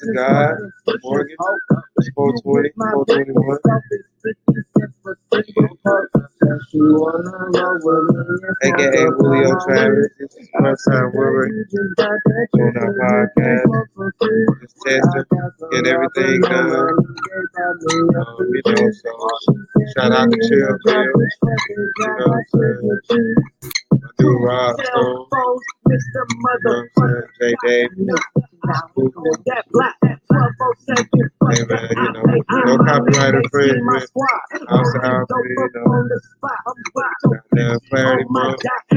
to God, Morgan, 420, 421. AKA Julio Travis. This is the first time we're doing our podcast. Just testing, getting everything done. So shout out to Chill Bill. You know what I'm saying? My dude Rob Stone. You know what I'm saying? Jay Davis. Hey man, no copyright infringement. Outside, goddamn clarity, bro.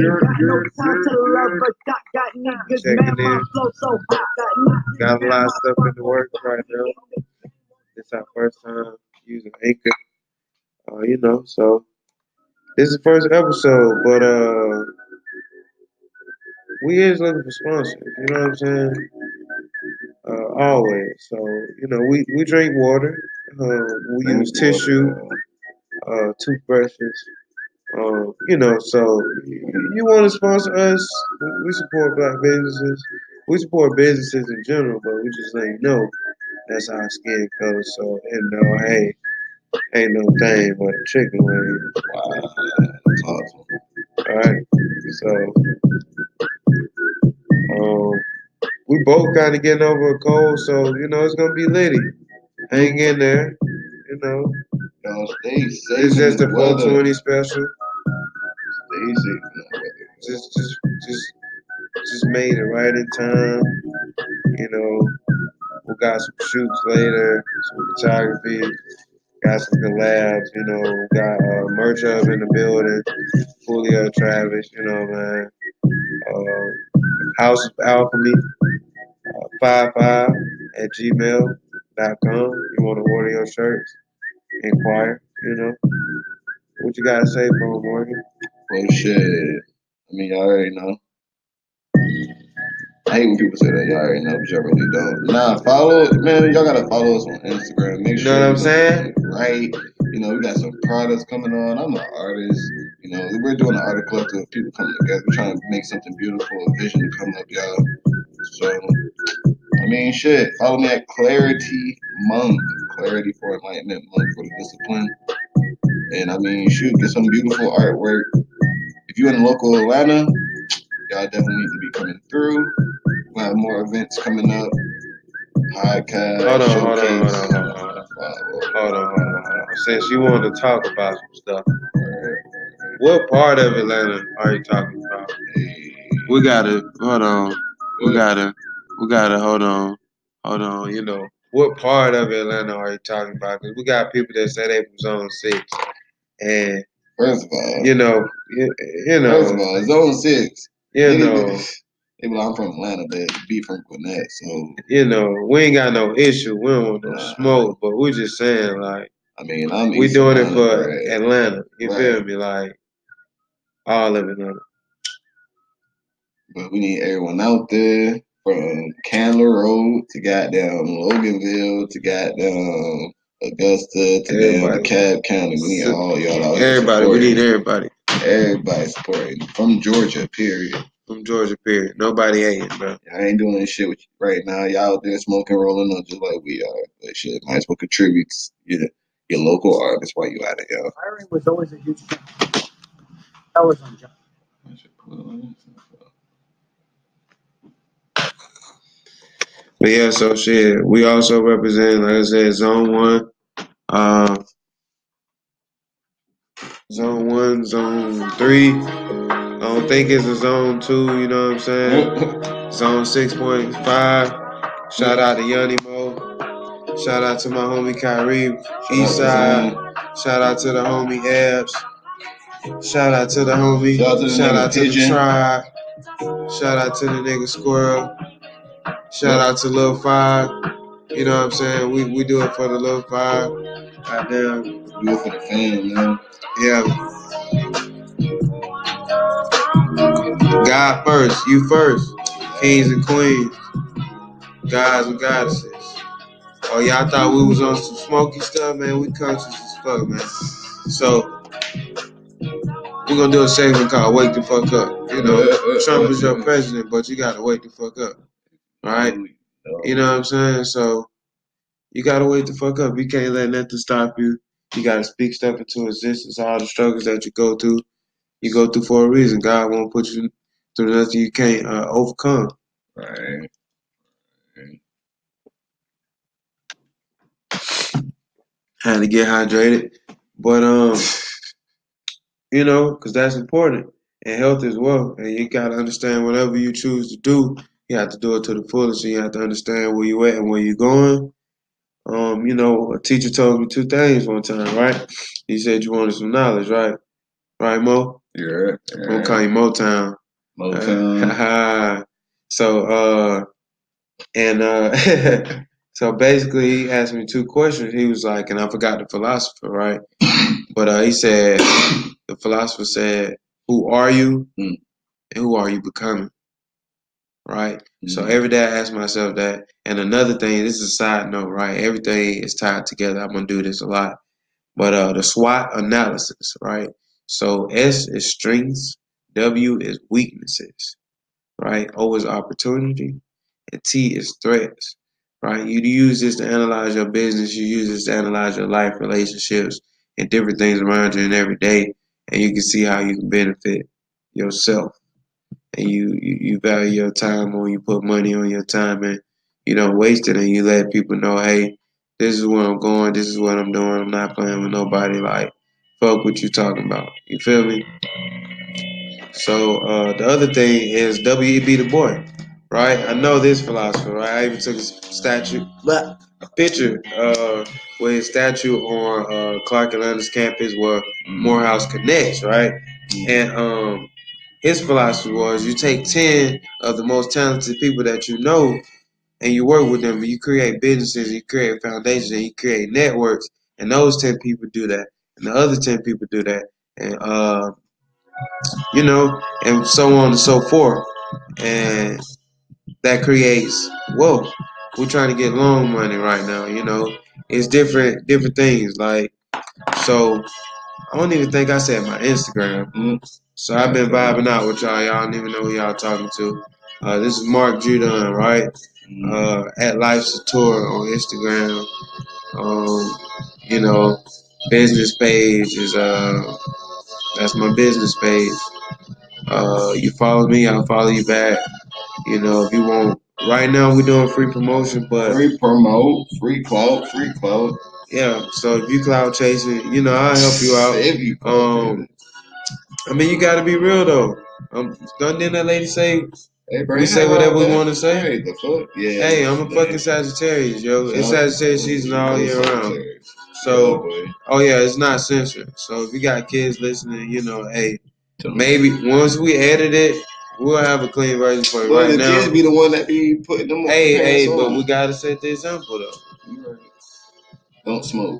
Checking in. Got a lot of stuff in the works right now. It's our first time using Anchor. So this is the first episode, but we is looking for sponsors. You know what I'm saying? Always. So we drink water. We use tissue, toothbrushes. So you want to sponsor us? We support black businesses. We support businesses in general, but we just let you know that's how our skin color. So hey, ain't no thing but a chicken wing. Wow, that's awesome. All right. So we both kind of getting over a cold, so it's gonna be litty. Hang in there, Y'all stay safe. It's just a 420 special. Stay safe in that weather. Just made it right in time. We got some shoots later, some photography, got some collabs. We got merch up in the building. Julio Travis, man. House of Alchemy, 55 at gmail.com. You want to order your shirts? Inquire. What you gotta say, bro, Morgan? Well, shit. I mean, y'all already know. I hate when people say that. Y'all already know, but y'all really don't. Nah, man. Y'all gotta follow us on Instagram. Make sure you know what I'm saying? Right. We got some products coming on. I'm an artist. We're doing an art collective of people coming together. We're trying to make something beautiful, a vision to come up, y'all. So, I mean, shit. Follow me at Clarity Monk. Clarity for Enlightenment, Monk for the Discipline. And I mean, shoot, get some beautiful artwork. If you're in local Atlanta, y'all definitely need to be coming through. We'll have more events coming up. Podcast, showcase. Hold on. Since you want to talk about some stuff, what part of Atlanta are you talking about? We gotta hold on. We gotta hold on. What part of Atlanta are you talking about? Because we got people that say they from Zone 6, and first of all, first of all, Zone 6. I'm from Atlanta, but be from Gwinnett, so we ain't got no issue. We don't want no smoke, but we just saying I mean, we doing it for Atlanta. You feel me? Like all of Atlanta. But we need everyone out there from Candler Road to goddamn Loganville to goddamn Augusta to damn DeKalb County. We need all y'all out here. Everybody, we need everybody. Everybody supporting. From Georgia, period. From Georgia, period. Nobody hating, bro. I ain't doing this shit with you right now. Y'all out there smoking, rolling up just like we are. But shit, might as well contribute to your local artists while you at it, yo. Hiring was always a huge thing. That was on job. But yeah, so shit. We also represent, like I said, Zone 1, Zone 1, Zone 3. I don't think it's a Zone 2, you know what I'm saying? Zone 6.5. Shout out to Yoni Mo. Shout out to my homie Kyrie, Eastside. Shout out to the homie Ebs. Shout out to the homie. Shout out to the tribe. Shout out to the nigga Squirrel. Shout out to Lil Five. You know what I'm saying? We do it for the Lil Five. Goddamn. Do it for the fam, man. Yeah. God first. You first. Kings and queens. Gods and goddesses. Oh, y'all thought we was on some smoky stuff, man? We conscious as fuck, man. So, we're gonna do a segment called Wake the Fuck Up. Trump is your president, but you gotta wake the fuck up. Alright? You know what I'm saying? So you gotta wake the fuck up. You can't let nothing stop you. You gotta speak stuff into existence. All the struggles that you go through for a reason. God won't put you through nothing you can't overcome. Right. Had to get hydrated, but you know, because that's important and health as well. And you gotta understand whatever you choose to do, you have to do it to the fullest. And you have to understand where you at and where you're going. You know, a teacher told me two things one time, right? He said you wanted some knowledge, right? Right, Mo? Yeah. I'm gonna call you Motown. Motown. So, so basically, he asked me two questions. He was like, and I forgot the philosopher, right? But he said, the philosopher said, "Who are you, and who are you becoming?" Right. So every day I ask myself that. And another thing, this is a side note, right? Everything is tied together. I'm gonna do this a lot. But the SWOT analysis, right? So S is strengths, W is weaknesses, right? O is opportunity, and T is threats, right? You use this to analyze your business. You use this to analyze your life, relationships, and different things around you in every day, and you can see how you can benefit yourself. And you value your time when you put money on your time, and you don't waste it, and you let people know, hey, this is where I'm going, this is what I'm doing. I'm not playing with nobody. Like, fuck what you talking about. You feel me? So the other thing is W.E.B. Du Bois, right? I know this philosopher, right? I even took a picture with his statue on Clark Atlanta's campus where Morehouse connects, right? And his philosophy was you take 10 of the most talented people that you know and you work with them, and you create businesses, you create foundations, and you create networks, and those 10 people do that, and the other 10 people do that, and you know, and so on and so forth. And that creates, whoa, we're trying to get loan money right now, you know. It's different things. Like, so I don't even think I said my Instagram. So I've been vibing out with y'all. Y'all don't even know who y'all talking to. This is Mark Judon, right? At Life's a Tour on Instagram. You know, business page is that's my business page. You follow me, I'll follow you back. You know, if you want. Right now we're doing free promotion, but free promote, free quote. Yeah, so if you cloud chasing, you know, I'll help you out. If you I mean, you gotta be real though. Didn't that lady say hey, bro, we say whatever we want to say? Hey, the fuck? Yeah. Hey, I'm a fucking Sagittarius, yo. It's Sagittarius season all year round. So, oh yeah, it's not censored. So if you got kids listening, you know, hey, maybe once we edit it, we'll have a clean version for you. Right now, kids be the one that be putting them. Hey, but we gotta set the example though. Don't smoke.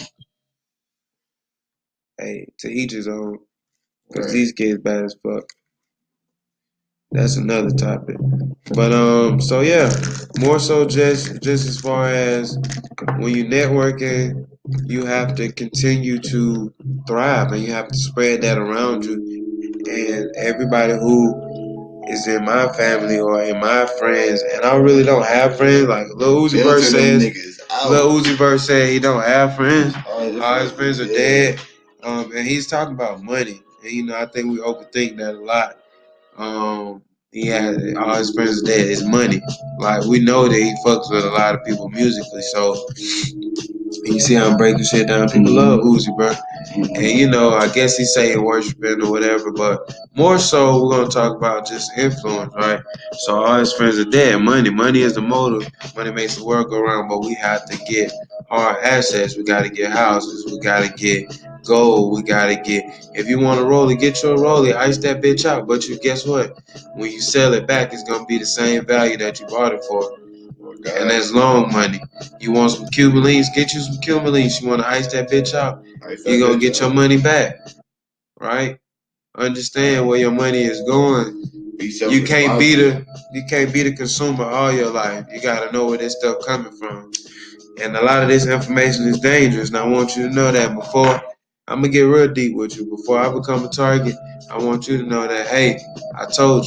Hey, to each his own. Because these kids bad as fuck. That's another topic. But so yeah, more so just as far as when you networking, you have to continue to thrive and you have to spread that around you. And everybody who is in my family or in my friends, and I really don't have friends. Like Lil Uzi Vert says, Lil Uzi Vert said he don't have friends. All his friends are dead. And he's talking about money. And you know, I think we overthink that a lot. He had all his friends are dead. It's money. Like we know that he fucks with a lot of people musically. So you see how I'm breaking shit down. People love Uzi, bro. And you know, I guess he's saying worshiping or whatever, but more so we're gonna talk about just influence, right? So all his friends are dead. Money is the motive. Money makes the world go round, but we have to get hard assets. We gotta get houses. We gotta get gold. We gotta get. If you want a rollie, get you a rollie. Ice that bitch out. But you guess what? When you sell it back, it's gonna be the same value that you bought it for. And that's long money. You want some Cuban links? Get you some Cuban links. You want to ice that bitch out? You're going to get your money back. Right? Understand where your money is going. You can't be the consumer all your life. You got to know where this stuff coming from. And a lot of this information is dangerous. And I want you to know that before I'm going to get real deep with you. Before I become a target, I want you to know that, hey, I told you.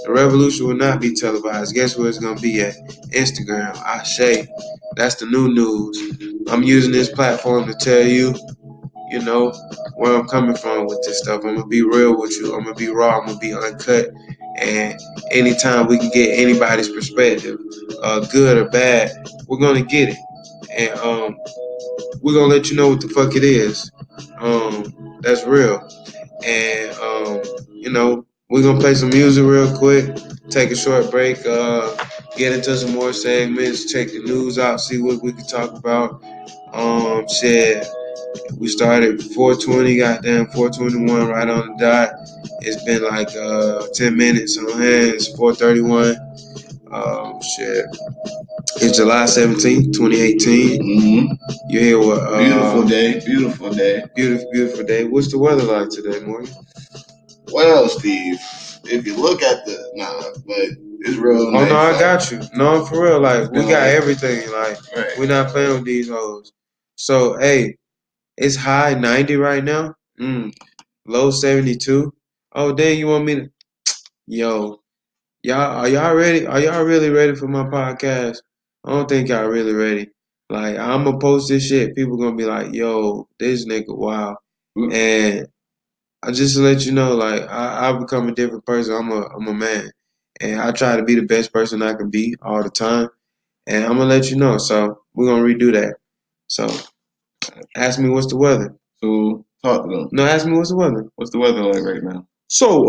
The revolution will not be televised. Guess where it's gonna be at? Instagram. Ashe. That's the new news. I'm using this platform to tell you, where I'm coming from with this stuff. I'm gonna be real with you. I'm gonna be raw. I'm gonna be uncut. And anytime we can get anybody's perspective, good or bad, we're gonna get it. And we're gonna let you know what the fuck it is. That's real. And we're gonna play some music real quick, take a short break, get into some more segments, check the news out, see what we can talk about. Shit. We started 420, goddamn 421 right on the dot. It's been like 10 minutes on hands, 431. Shit. It's July 17th, 2018. Mm-hmm. You hear what? Beautiful day. Beautiful day. Beautiful day. What's the weather like today, Morgan? Well, Steve, if you look at but it's real nice. Oh, no, I got you. No, for real. Like, we got everything. Like, right. We're not playing with these hoes. So, hey, it's high 90 right now. Low 72. Oh, dang, you want me to? Yo, are y'all ready? Are y'all really ready for my podcast? I don't think y'all really ready. Like, I'm gonna post this shit. People gonna be like, yo, this nigga, wow. And I just to let you know, like, I become a different person. I'm a man. And I try to be the best person I can be all the time. And I'm gonna let you know. So we're gonna redo that. So ask me what's the weather. So talk to them. No, ask me what's the weather. What's the weather like right now? So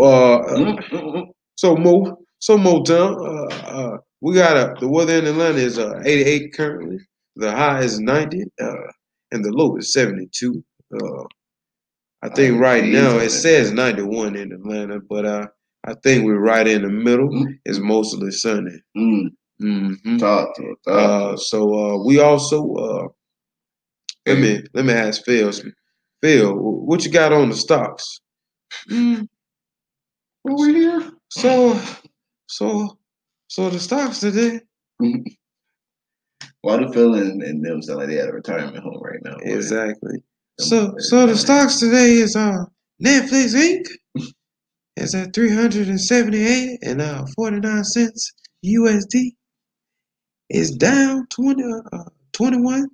Motown, we got the weather in Atlanta is 88 currently. The high is 90, and the low is 72. I think right now it says 91 in Atlanta, but I think we're right in the middle. It's mostly sunny. Mm-hmm. Talk to it. So we also let me ask Phil. Phil, what you got on the stocks? Over here. So the stocks today. Why do Phil and them sound like they at a retirement home right now? Exactly. So the stocks today is Netflix Inc. is at 378 and 49 cents USD. It's down 21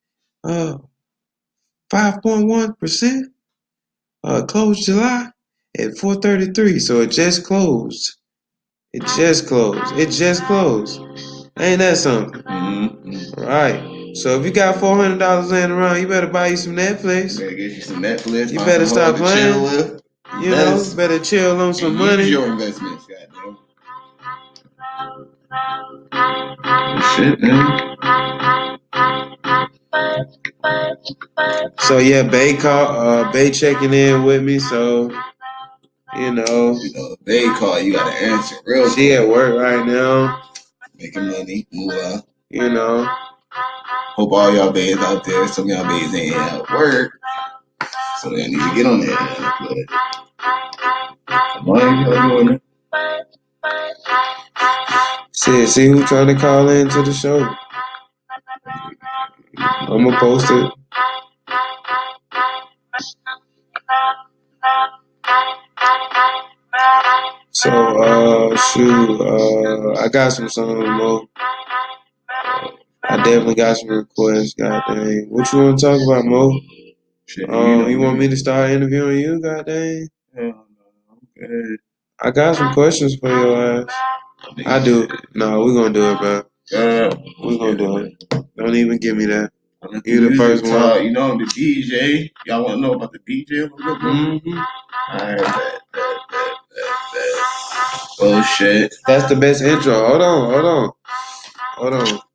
5.1%. Closed July at 433. So it just closed. It just closed. Ain't that something? Mm-hmm. Right. So if you got $400 laying around, you better buy you some Netflix. You better get you some Netflix. You better stop playing. Chill with. Better chill on some money. Use your investments, goddamn. Shit, man. So yeah, Bay checking in with me. So Bay call, you gotta answer real quick. She at work right now, making money, moolah. Hope all y'all bays out there. Some of y'all bays ain't at work, so they need to get on there. But why ain't y'all doing it? See who trying to call into the show. I'm gonna post it. So, I got some songs, Mo. I definitely got some requests, goddamn. What you want to talk about, Mo? Shit, you want me to start interviewing you, goddamn? Hell no, I'm good. I got some questions for your ass. I do. No, we're gonna do it, bro. We're gonna do it. Don't even give me that. You the first one. You know the DJ. Y'all want to know about the DJ a little bit more? Mm-hmm. Alright, oh shit. That's the best intro. Hold on. Hold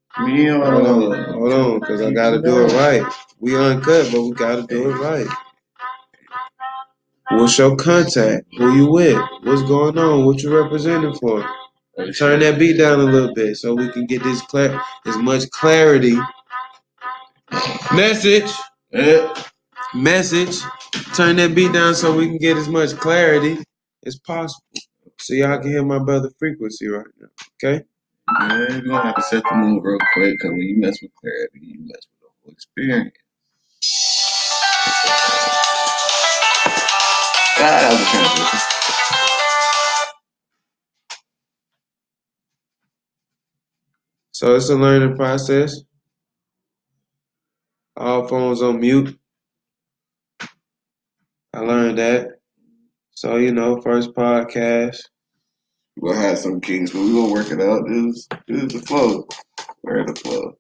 on, because I gotta do it right. We uncut, but we gotta do it right. What's your contact? Who you with? What's going on? What you representing for? Turn that beat down a little bit so we can get as much clarity. Message. Turn that beat down so we can get as much clarity as possible. So y'all can hear my brother frequency right now. Okay? Yeah, you're gonna have to set the mood real quick, because when you mess with clarity, you mess with the whole experience. That was a transition. So it's a learning process. All phones on mute. I learned that. So, first podcast. We'll have some kings, but we gonna work it out. This is the flow. We're in the flow.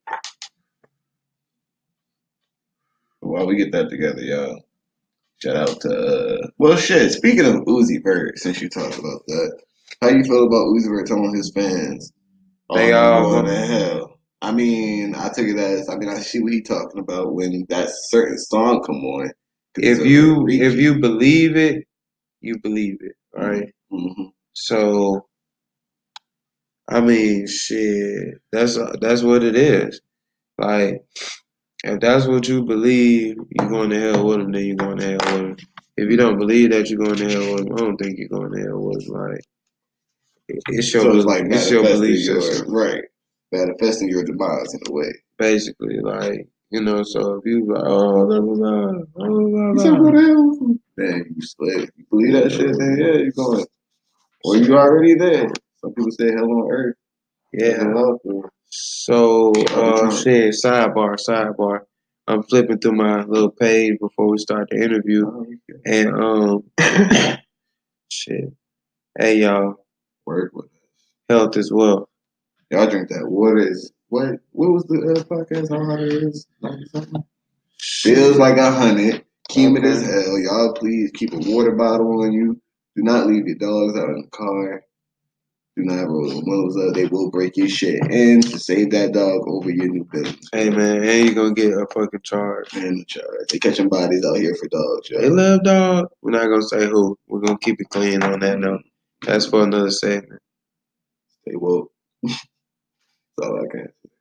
While we get that together, y'all. Shout out to well shit. Speaking of Uzi Vert, since you talked about that, how you feel about Uzi Vert telling his fans, They I'm all going go. to hell. I mean, I took it as I see what he talking about when that certain song come on. If you believe it, you believe it, right? Mm-hmm. So, I mean, shit. That's what it is. Like, if that's what you believe, you're going to hell with him, then you're going to hell with him. If you don't believe that you're going to hell with him, I don't think you're going to hell with him. Like, it's So it's like your manifesting belief your system, right, manifesting your demise in a way. basically. Like, so if you like, oh, blah, blah, blah, blah, blah, You said blah. go to hell. Man, you slave. You believe that shit, then yeah, you're going. Or you already there. Some people say hell on earth. Yeah. So, shit, sidebar. I'm flipping through my little page before we start the interview. And, shit. Hey, y'all. Work with us. Health as well. Y'all drink that water. What was the podcast? How hot it is? 90 something? Feels like 100. Humid as hell. Y'all please keep a water bottle on you. Do not leave your dogs out in the car. Do not roll the windows up. They will break your shit. And to save that dog over your new business. Hey, man, and you gonna get a fucking charge. And a charge. They catching bodies out here for dogs, y'all. They love dog. We're not gonna say who. We're gonna keep it clean on that note. That's for another segment. They woke. That's all I can say.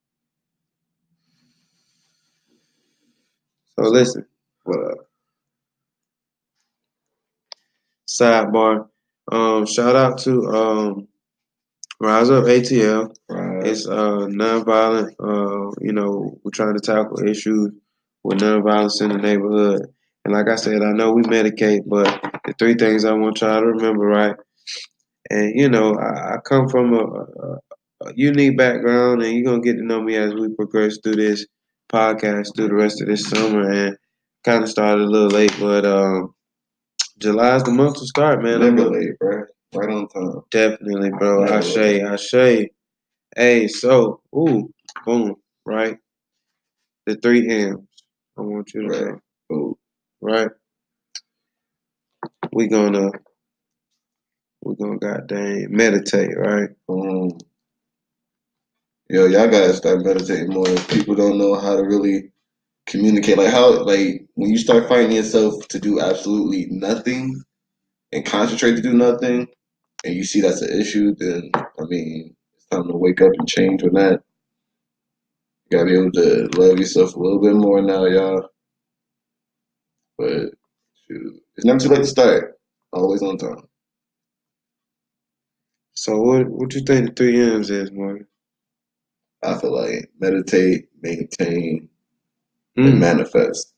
So listen. What up? Sidebar. Shout out to Rise Up ATL. Right. It's nonviolent. We're trying to tackle issues with nonviolence in the neighborhood. And like I said, I know we medicate, but the three things I want y'all to remember, right? And I come from a unique background, and you're gonna get to know me as we progress through this podcast through the rest of this summer. And kind of started a little late, but July's the month to start, man. Never late, bro. Right on time. Definitely, bro. Ashe. Hey, so, boom, right? The 3 M's. I want you to know. Ooh. Right? We're gonna goddamn meditate, right? Yo, y'all gotta start meditating more. People don't know how to really communicate. Like when you start finding yourself to do absolutely nothing and concentrate to do nothing, and you see that's an issue, then it's time to wake up and change on that. You gotta be able to love yourself a little bit more now, y'all. But shoot, it's never too late to start. Always on time. So what you think the 3 M's is, Morgan? I feel like meditate, maintain, and manifest.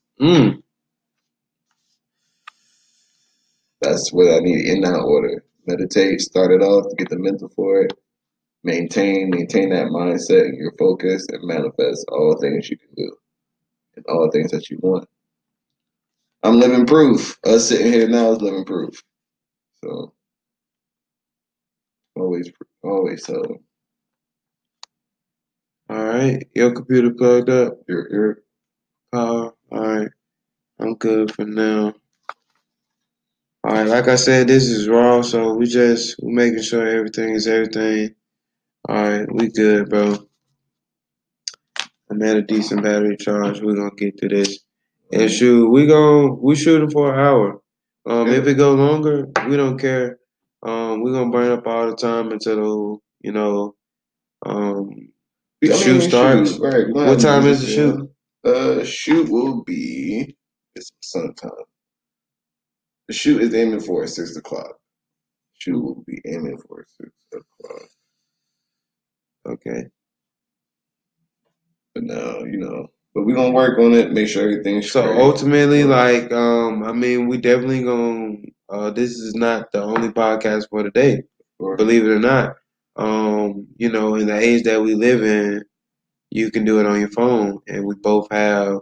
That's what I need in that order. Meditate, start it off, get the mental for it. Maintain that mindset and your focus, and manifest all things you can do and all things that you want. I'm living proof. Us sitting here now is living proof. So always tell them. All right, your computer plugged up. Your power. All right, I'm good for now. All right, like I said, this is raw, so we're making sure everything is everything. All right, we good, bro. I'm at a decent battery charge. We're gonna get through this. And shoot, we shooting for an hour. If it go longer, we don't care. We're gonna burn up all the time until the shoot starts. Right. What time is the shoot? Shoot will be it's sometime. The shoot is aiming for 6 o'clock. Shoot will be aiming for 6 o'clock. Okay. But now, but we're gonna work on it, make sure everything's so straight. Ultimately, we definitely gonna this is not the only podcast for today. Believe it or not. You know, in the age that we live in, you can do it on your phone, and we both have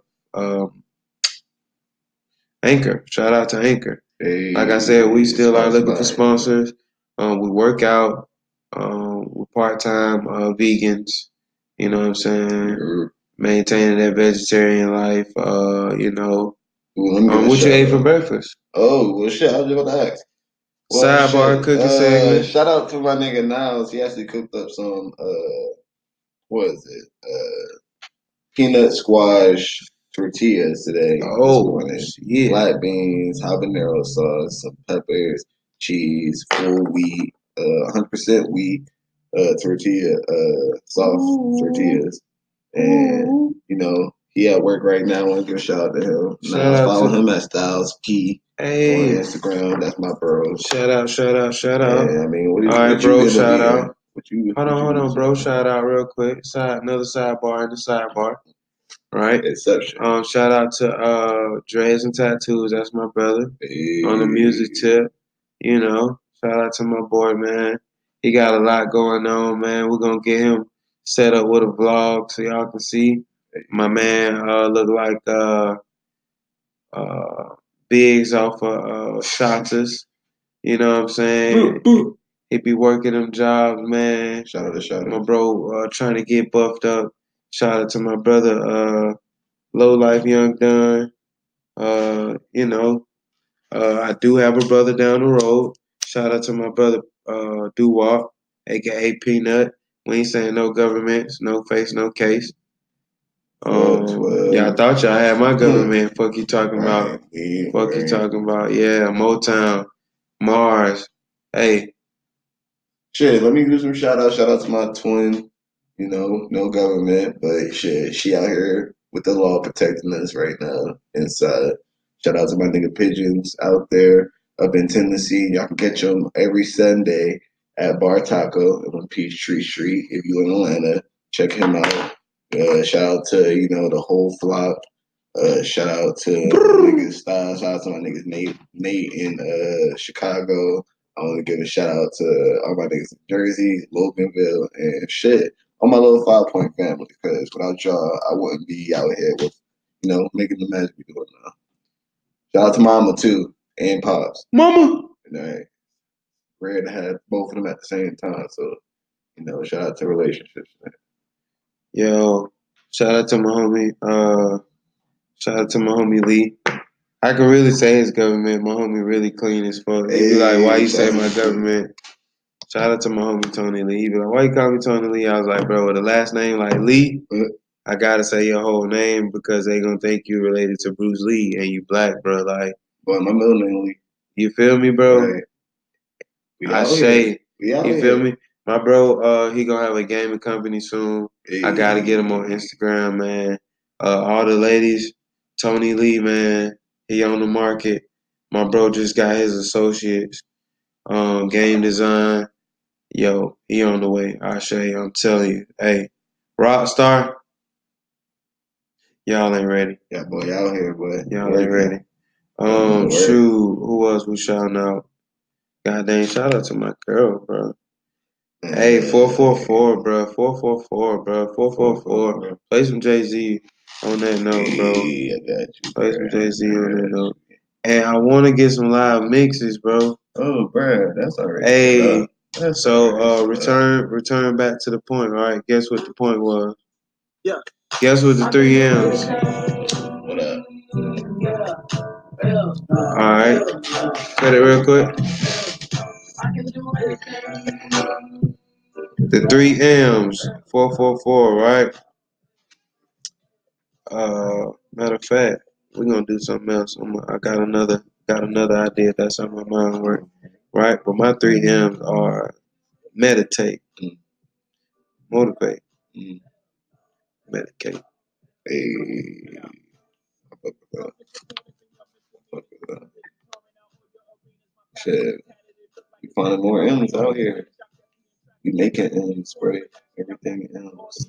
Anchor. Shout out to Anchor. Hey, Like I said, we still are looking for Spotify. sponsors. We work out. We're part-time vegans. You know what I'm saying? Maintaining that vegetarian life. You know. Ooh, let me give a What you shout ate for out. breakfast? Oh, well, shit, I was just about to ask. Well, Sidebar shit. cooking segment. Shout out to my nigga Niles. He actually cooked up some, what is it? Peanut squash tortillas today, this Oh, morning. shit. Black beans, habanero sauce, some peppers, cheese, full wheat, 100% wheat, tortilla, soft tortillas. And, you know, he at work right now. I want to give a shout out to him. Shout Now, out follow to him at Styles P on Hey. Instagram. That's my bro. Shout out. Yeah, I mean, All right, bro. Shout out. Hold on, bro. saying? Shout out real quick. Another sidebar in the sidebar. Right. Exception. Shout out to Dreads and Tattoos. That's my brother. Hey. On the music tip. You know. Shout out to my boy, man. He got a lot going on, man. We're gonna get him set up with a vlog so y'all can see. My man look like Biggs off of Shotters. You know what I'm saying? He be working them jobs, man. Shout out. My bro trying to get buffed up. Shout out to my brother, Low Life Young Dunn. You know, I do have a brother down the road. Shout out to my brother, Doo-Wop, aka Peanut. We ain't saying no governments, no face, no case. Yeah, I thought y'all had my government. Fuck you talking about? Fuck you talking about? Yeah, Motown, Mars. Hey. Shit, let me do some shout out. Shout out to my twin. You know, no government, but shit, she out here with the law protecting us right now inside. Shout out to my nigga Pigeons out there up in Tennessee. Y'all can catch them every Sunday at Bar Taco on Peachtree Street. If you in Atlanta, check him out. Shout out to, you know, the whole flock. Shout out to my niggas Styles. Shout out to my niggas Nate in Chicago. I want to give a shout out to all my niggas in Jersey, Loganville, and shit. All my little 5 Point family, because without y'all, I wouldn't be out here with, you know, making the magic we doing now. Shout out to Mama too, and Pops. Mama! You know, rare to have both of them at the same time. So, you know, shout out to relationships, man. Yo, shout out to my homie, shout out to my homie Lee. I can really say his government. My homie really clean as fuck. He be like, why you say my government? Shout out to my homie Tony Lee. He be like, why you call me Tony Lee? I was like, bro, with the last name like Lee, I gotta say your whole name because they gonna think you related to Bruce Lee and you black, bro. Like, boy, my middle name Lee. You feel me, bro? Right. I say, you feel me? My bro, he gonna have a gaming company soon. Hey. I gotta get him on Instagram, man. All the ladies, Tony Lee, man, he on the market. My bro just got his associates, game design. Yo, he on the way. Ashay, I'm telling you. Hey, Rockstar, y'all ain't ready. Yeah, boy, y'all here, boy. Y'all ain't ready. Shoot, who else we shouting out? God dang, shout out to my girl, bro. Hey, 444, bro. 444, bro. 444. Play some Jay-Z on that note, bro. I got you. Play some Jay-Z on that note. And I want to get some live mixes, bro. Oh, bro, that's already. Hey, so return back to the point. All right, guess what the point was? Yeah. Guess what the 3 M's? What up? All right, say it real quick. The 3 M's, 444, right? Matter of fact, we're gonna do something else. I got another idea that's on my mind, right? But my 3 M's are meditate, motivate, medicate. Hey. Shit. We finding more M's out here. We making M's, bro. Everything M's.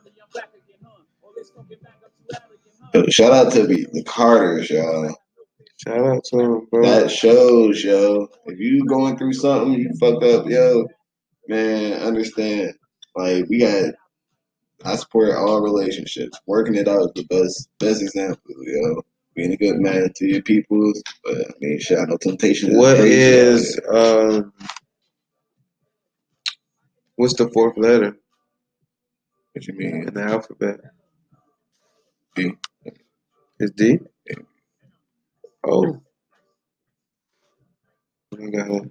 Shout out to the Carters, y'all. Shout out to him, bro. That shows, yo. If you going through something, you fucked up, yo. Man, understand. Like I support all relationships. Working it out is the best example, yo. Being a good man to your peoples, but I mean, shit, I know temptation is What crazy is out here. what's the fourth letter What you mean? in the alphabet? D. It's D? Yeah. Oh. I got it.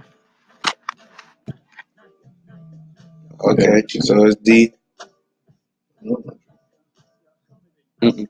Okay, so it's D. Mm-mm.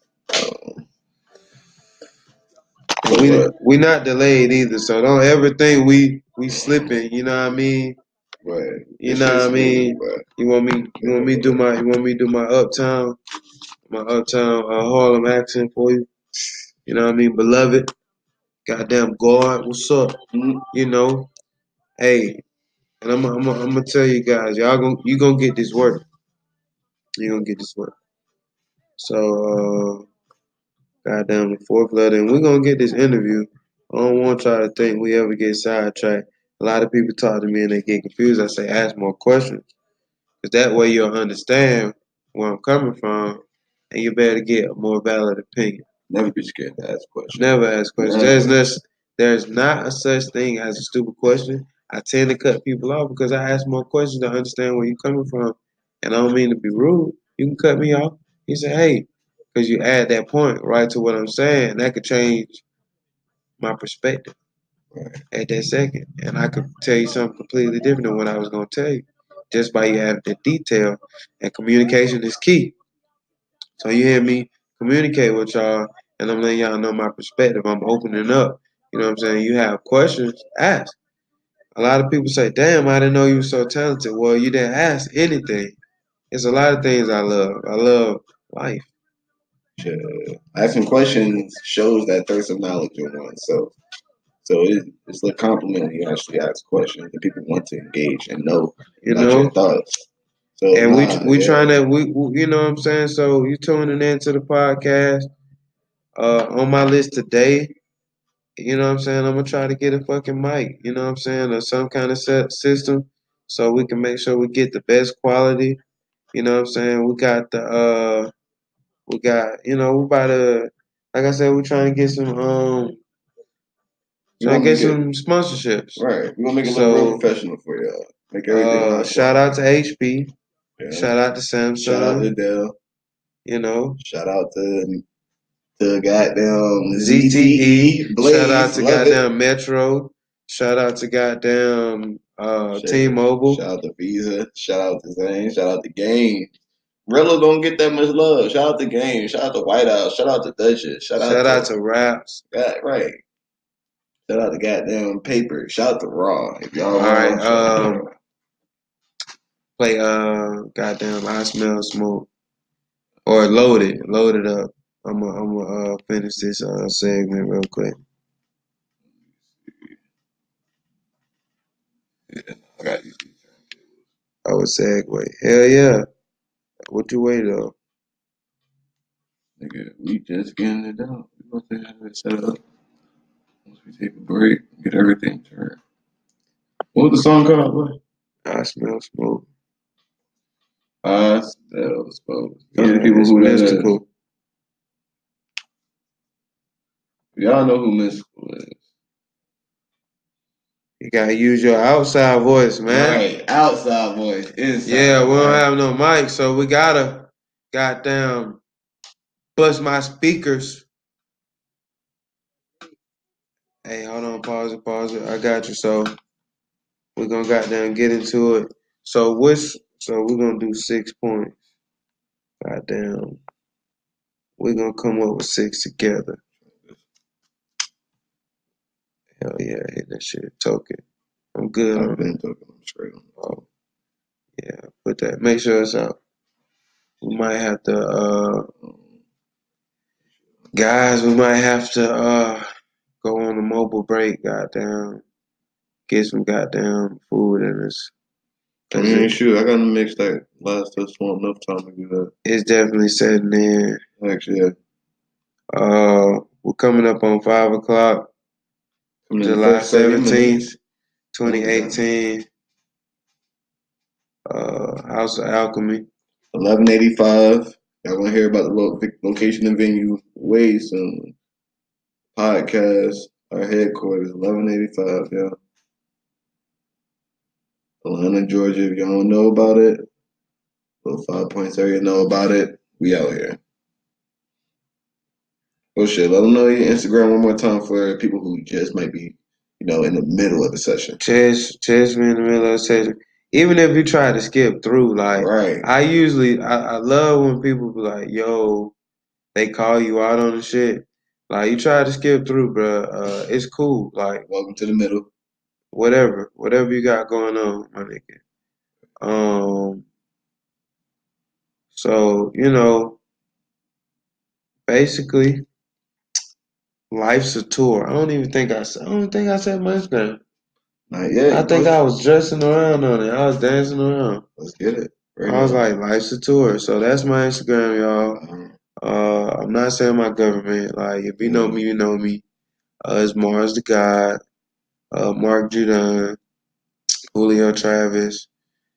We not delayed either, so don't ever think we slipping. You know what I mean? Right. You know what I mean? You want me to do my uptown Harlem accent for you? You know what I mean, beloved? Goddamn God, what's up? Mm-hmm. You know, hey, and I'm gonna tell you guys, you gonna get this work. You gonna get this work. So, goddamn the fourth letter, and we're gonna get this interview. I don't want y'all to think we ever get sidetracked. A lot of people talk to me and they get confused. I say ask more questions, because that way you'll understand where I'm coming from, and you better get a more valid opinion. Never be scared to ask questions. Never ask questions. There's not a such thing as a stupid question. I tend to cut people off because I ask more questions to understand where you're coming from. And I don't mean to be rude. You can cut me off. You say, hey, because you add that point right to what I'm saying. That could change my perspective at that second. And I could tell you something completely different than what I was going to tell you. Just by you having the detail. And communication is key. So you hear me communicate with y'all, and I'm letting y'all know my perspective. I'm opening up. You know what I'm saying? You have questions, ask. A lot of people say, damn, I didn't know you were so talented. Well, you didn't ask anything. It's a lot of things I love. I love life. Yeah. Asking questions shows that thirst of knowledge in oneself. So it's a compliment when you actually ask questions and people want to engage and know about your thoughts. So and we trying to you know what I'm saying? So you tuning into the podcast. On my list today, you know what I'm saying? I'm gonna try to get a fucking mic, you know what I'm saying, or some kind of system so we can make sure we get the best quality. You know what I'm saying? We got we about to, like I said, we're trying to get some some sponsorships. Right. We're gonna make it look real professional for y'all. Make everything shout out to HP. Yeah. Shout out to Samsung. Shout out to Dell. You know. Shout out to goddamn ZTE. Blaze, shout out to goddamn Metro. Shout out to goddamn T-Mobile. Shout out to Visa. Shout out to Zane. Shout out to Game. Rilla don't get that much love. Shout out to Game. Shout out to White House. Shout out to Duchess. Shout out to Raps. Right. Shout out to goddamn Paper. Shout out to Raw. If y'all want play goddamn I Smell Smoke. Or load it up. I'm gonna finish this segment real quick. Yeah, I got you. I would segue. Hell yeah. What you waiting on? Nigga, we just getting it done. We about to have it set up. Once we take a break, get everything turned. What was the song called, boy? I Smell Smoke. I Smell Smoke. Tell the people who Mystical. That is. Y'all know who Mystical is. You gotta use your outside voice, man. Right, outside voice. Inside. Yeah, we don't have no mic, so we gotta goddamn bust my speakers. Hey, hold on, pause it. I got you. So we're gonna goddamn get into it. So we're gonna do 6 points. Goddamn. We're gonna come up with 6 together. Hell yeah, hit that shit. Token. I'm good on that. I'm straight on. Oh. Yeah, put that. Make sure it's out. We might have to guys, we might have to go on a mobile break, goddamn. Get some goddamn food in us. I mean, shoot, I got to mix that last us for enough time to do that. It's definitely setting in. Actually, yeah. We're coming up on 5 o'clock, July 17th, 2018. House of Alchemy. 1185. Y'all gonna hear about the location and venue way soon. Podcast, our headquarters, 1185, y'all. Atlanta, Georgia. If y'all don't know about it, little 5 Points area know about it. We out here. Well, shit, let them know your Instagram one more time for people who just might be, in the middle of the session. Chess me in the middle of the session. Even if you try to skip through, like, right. I love when people be like, yo, they call you out on the shit. Like, you try to skip through, bro. It's cool. Like, welcome to the middle. Whatever you got going on, my nigga. So, basically, life's a tour. I don't think I said my Instagram. Not yet. I think I was dressing around on it. I was dancing around. Let's get it. I was like, life's a tour. So that's my Instagram, y'all. I'm not saying my government. Like, if you know me, you know me. It's Mars the God, Mark Judon, Julio Travis.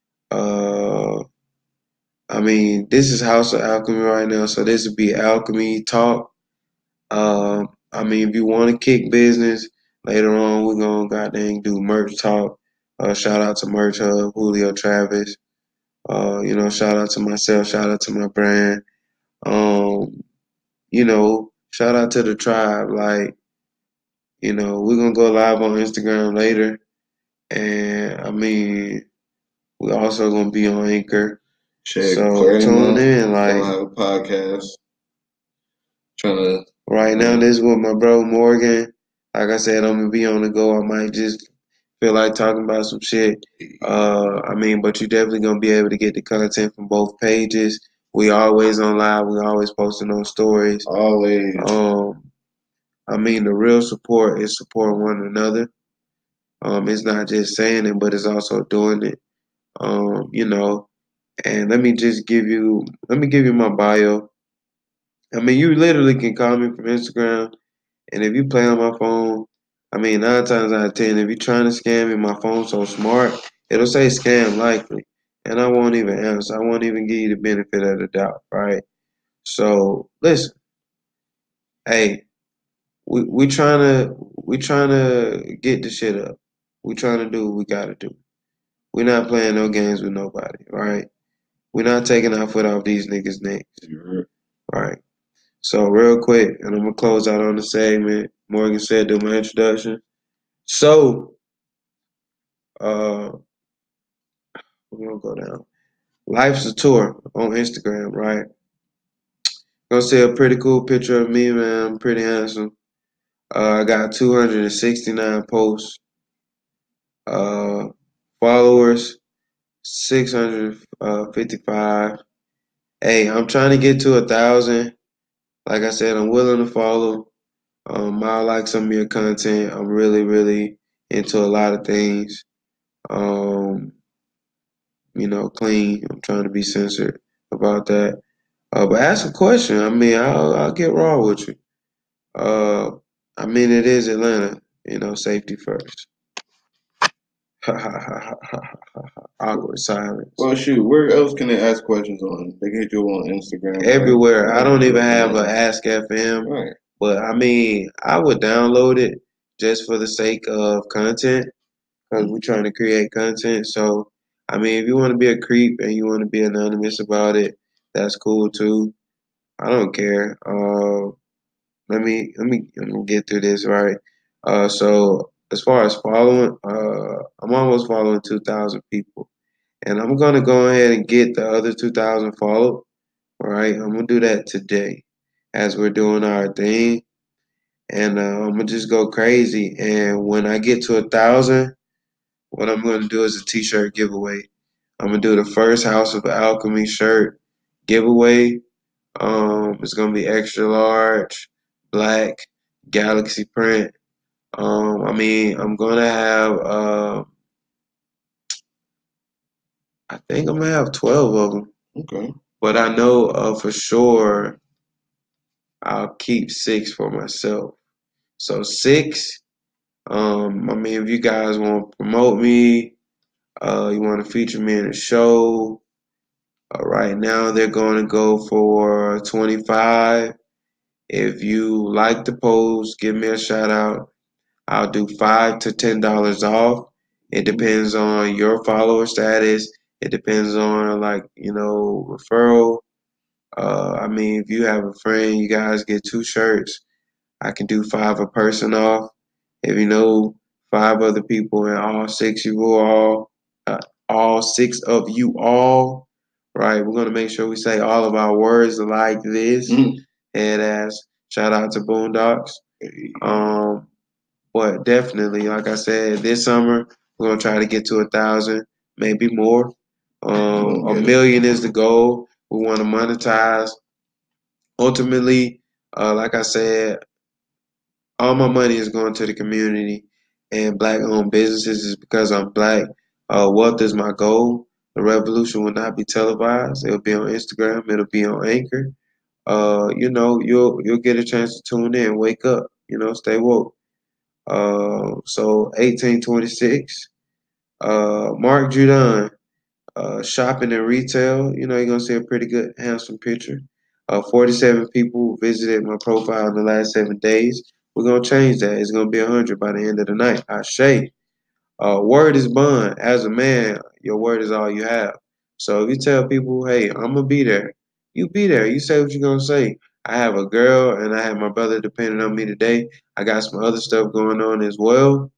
I mean, this is House of Alchemy right now, so this would be Alchemy Talk. I mean, if you want to kick business, later on we're gonna goddamn do merch talk. Shout out to Merch Hub, Julio Travis. Shout out to myself, shout out to my brand. Shout out to the tribe. Like, we're gonna go live on Instagram later. And I mean, we're also gonna be on Anchor. So tune in, like, we'll have a podcast. Right now, this is with my bro Morgan. Like I said, I'm gonna be on the go. I might just feel like talking about some shit. But you're definitely gonna be able to get the content from both pages. We always on live. We always posting on stories. Always. The real support is support one another. It's not just saying it, but it's also doing it. And let me give you my bio. I mean, you literally can call me from Instagram. And if you play on my phone, 9 times out of 10, if you're trying to scam me, my phone's so smart, it'll say scam likely. And I won't even answer. I won't even give you the benefit of the doubt, right? So listen, hey, we trying to get the shit up. We trying to do what we gotta do. We're not playing no games with nobody, right? We're not taking our foot off these niggas' necks. Right. So real quick, and I'm gonna close out on the segment. Morgan said do my introduction. So we're gonna go down. Life's a tour on Instagram, right? Gonna see a pretty cool picture of me, man. I'm pretty handsome. I got 269 posts. Followers 655. Hey, I'm trying to get to 1,000. Like I said, I'm willing to follow. I like some of your content. I'm really, really into a lot of things. Clean. I'm trying to be censored about that. But ask a question. I'll get raw with you. It is Atlanta. Safety first. Awkward silence. Well, shoot, where else can they ask questions on? They can hit you on Instagram. Everywhere. Right? I don't even have an Ask FM. Right. But I would download it just for the sake of content because we're trying to create content. So, if you want to be a creep and you want to be anonymous about it, that's cool too. I don't care. Let me get through this, right? So as far as following, I'm almost following 2,000 people, and I'm gonna go ahead and get the other 2,000 followed. All right, I'm gonna do that today, as we're doing our thing, and I'm gonna just go crazy. And when I get to 1,000, what I'm gonna do is a T-shirt giveaway. I'm gonna do the first House of Alchemy shirt giveaway. It's gonna be extra large, black, galaxy print. I'm gonna have. I think I'm gonna have 12 of them. Okay. But I know for sure. I'll keep 6 for myself. So 6. I mean, if you guys want to promote me, you want to feature me in a show. Right now, they're going to go for 25. If you like the post, give me a shout out. I'll do $5 to $10 off. It depends on your follower status. It depends on referral. I mean, if you have a friend, you guys get 2 shirts. I can do 5 a person off. If you know 5 other people and all 6 of you all, right? We're gonna make sure we say all of our words like this. Head ass. Shout out to Boondocks. But definitely, like I said, this summer we're gonna try to get to 1,000, maybe more. A million is the goal. We want to monetize. Ultimately, like I said, all my money is going to the community and black-owned businesses. Is because I'm black. Wealth is my goal. The revolution will not be televised. It'll be on Instagram. It'll be on Anchor. You'll get a chance to tune in, wake up. Stay woke. So 1826. Mark Judon. Shopping and retail. You're gonna see a pretty good, handsome picture. 47 people visited my profile in the last 7 days. We're gonna change that. It's gonna be 100 by the end of the night. Ashe. Word is bond. As a man, your word is all you have. So if you tell people, hey, I'm gonna be there, you be there. You say what you're gonna say. I have a girl and I have my brother depending on me today. I got some other stuff going on as well.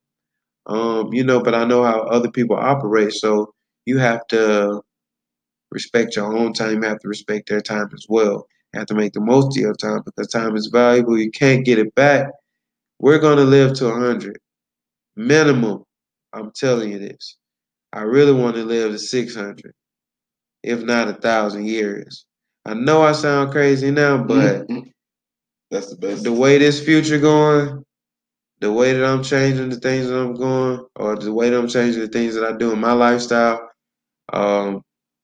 But I know how other people operate. So you have to respect your own time. You have to respect their time as well. You have to make the most of your time because time is valuable. You can't get it back. We're gonna live to 100 minimum. I'm telling you this. I really want to live to 600, if not 1,000 years. I know I sound crazy now, but that's the best. The way this future going, the way that I'm changing the things that I'm going, or the way that I'm changing the things that I do in my lifestyle, um,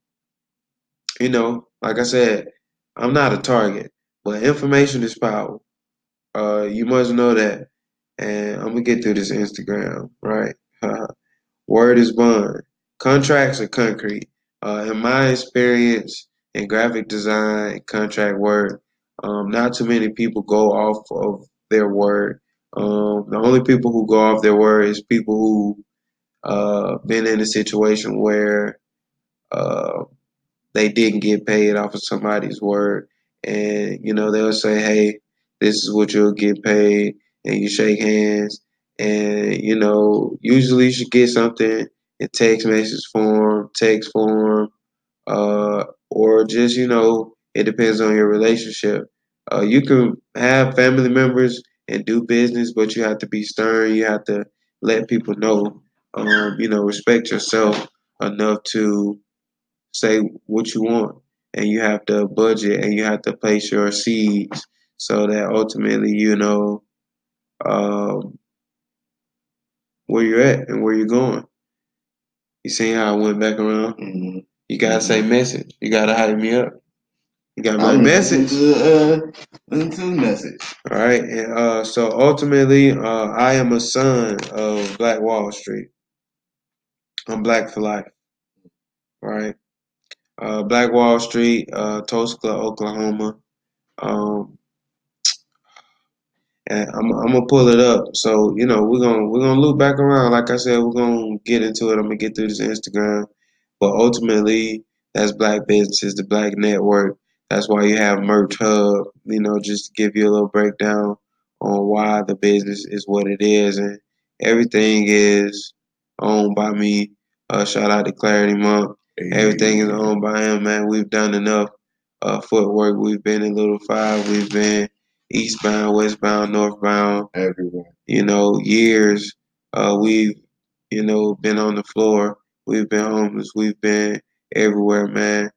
like I said, I'm not a target, but information is power. You must know that. And I'm gonna get through this Instagram, right? Word is bond. Contracts are concrete. In my experience in graphic design, contract work, not too many people go off of their word. The only people who go off their word is people who been in a situation where uh, they didn't get paid off of somebody's word, and they'll say, "Hey, this is what you'll get paid," and you shake hands, and usually you should get something in text message form, text form, or just it depends on your relationship. You can have family members and do business, but you have to be stern. You have to let people know, respect yourself enough to say what you want, and you have to budget and you have to place your seeds so that ultimately um, where you're at and where you're going. You see how I went back around? Mm-hmm. You gotta say message. You gotta hype me up. You gotta be like, I'm message. listen to the message. All right, and so ultimately, I am a son of Black Wall Street. I'm black for life. Right, Black Wall Street, Tulsa, Oklahoma. Um, And I'm gonna pull it up. So we're gonna loop back around. Like I said, we're gonna get into it. I'm gonna get through this Instagram, but ultimately that's Black Businesses, the Black Network. That's why you have Merch Hub. Just to give you a little breakdown on why the business is what it is, and everything is owned by me. Shout out to Clarity Monk. Everything is owned by him, man. We've done enough footwork. We've been in Little Five. We've been eastbound, westbound, northbound, everywhere. Years. We've, been on the floor. We've been homeless. We've been everywhere, man.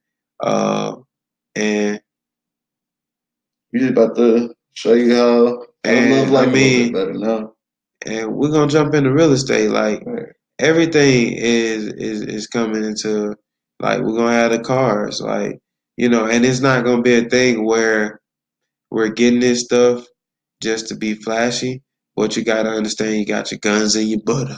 And we just about to show you how to live life a little bit better now. And we're gonna jump into real estate. Like everything is coming into like we're gonna have the cars, like and it's not gonna be a thing where we're getting this stuff just to be flashy, but you gotta understand you got your guns and your butter,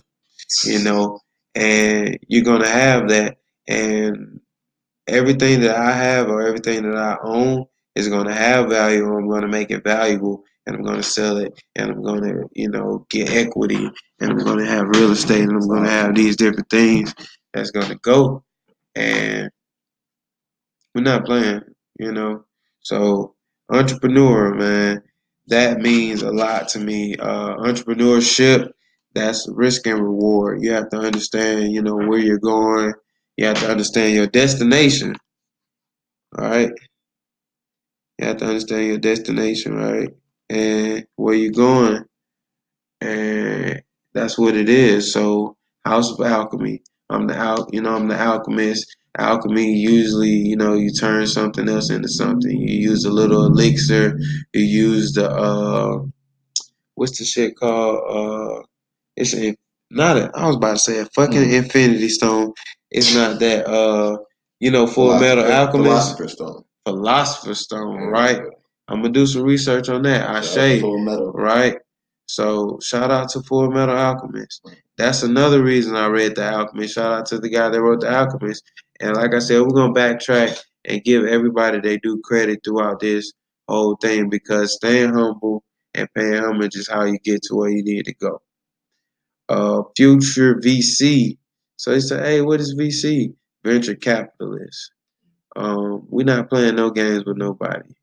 and you're gonna have that, and everything that I have or everything that I own is gonna have value, or I'm gonna make it valuable, and I'm gonna sell it, and I'm gonna, get equity, and I'm gonna have real estate, and I'm gonna have these different things that's gonna go, and we're not playing. So entrepreneur, man, that means a lot to me. Entrepreneurship, that's risk and reward. You have to understand, where you're going. You have to understand your destination. All right. You have to understand your destination, right? And where you're going. And that's what it is. So House of Alchemy. I'm the alchemist. Alchemy usually, you turn something else into something. You use a little elixir. You use the what's the shit called? It's a not a. I was about to say a fucking Infinity Stone. It's not that. Full Metal Alchemist. Philosopher's Stone, right? I'm gonna do some research on that. Right? So shout out to Full Metal Alchemist. That's another reason I read The Alchemist. Shout out to the guy that wrote The Alchemist. And like I said, we're gonna backtrack and give everybody they due credit throughout this whole thing, because staying humble and paying homage is how you get to where you need to go. Future VC. So they say, hey, what is VC? Venture capitalist. We're not playing no games with nobody.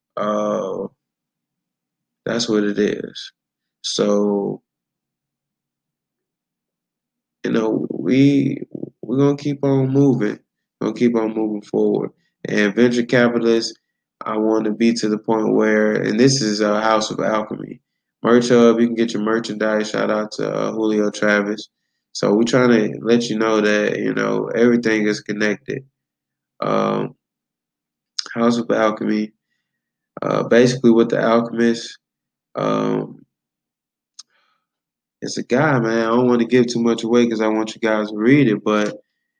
That's what it is. So, we're gonna keep on moving. We're gonna keep on moving forward. And venture capitalists, I want to be to the point where, and this is a House of Alchemy. Merch Hub, you can get your merchandise. Shout out to Julio Travis. So we're trying to let you know that, everything is connected. Um, House of Alchemy. Basically, with the alchemist, um, it's a guy, man. I don't want to give too much away because I want you guys to read it, but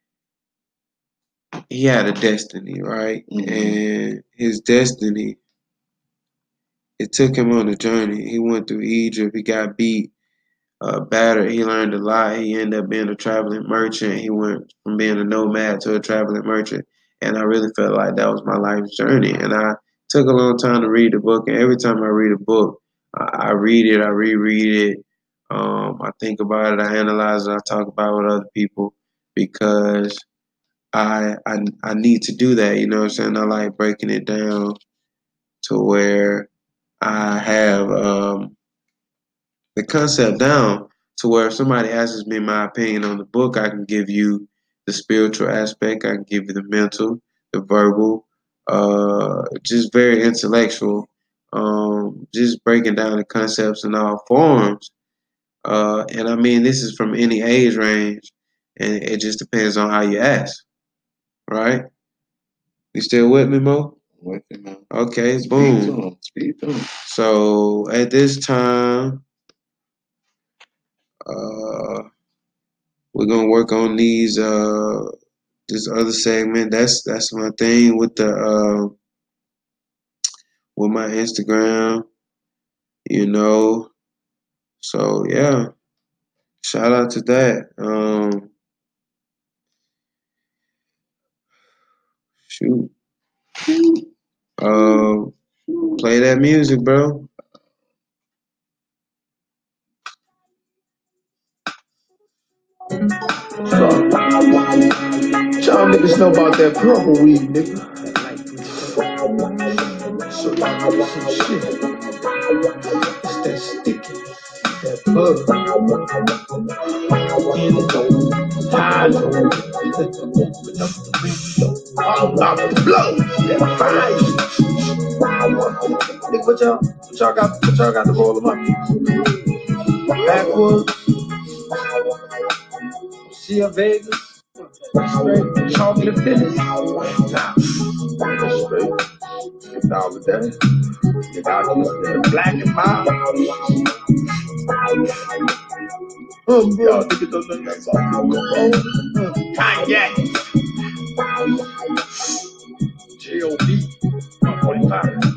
he had a destiny, right? And his destiny, it took him on a journey. He went through Egypt. He got beat, battered. He learned a lot. He ended up being a traveling merchant. He went from being a nomad to a traveling merchant. And I really felt like that was my life's journey. And I took a long time to read the book. And every time I read a book, I read it, I reread it. I think about it, I analyze it, I talk about it with other people, because I need to do that. You know what I'm saying? I like breaking it down to where I have the concept down, to where if somebody asks me my opinion on the book, I can give you the spiritual aspect, I can give you the mental, the verbal, just very intellectual, just breaking down the concepts in all forms. And I mean, this is from any age range, and it just depends on how you ask, right? You still with me, Mo? With you, man. Okay, boom. Speed to him. So at this time, we're gonna work on these. This other segment. That's my thing with the with my Instagram. So yeah, shout out to that. Shoot. Play that music, bro. Y'all niggas know about that purple weed, nigga. So y'all niggas some shit. It's that sticky, that bug. Endo, hydro. All about the blow. That fire. Nigga, what y'all got to roll them up? Backwoods. Sia Vegas. Straight chocolate finish. Nah. Straight. $1 a day. Nigga, I used to the black and mild. Y'all niggas don't know that song. Cognac. G.O.D. 145.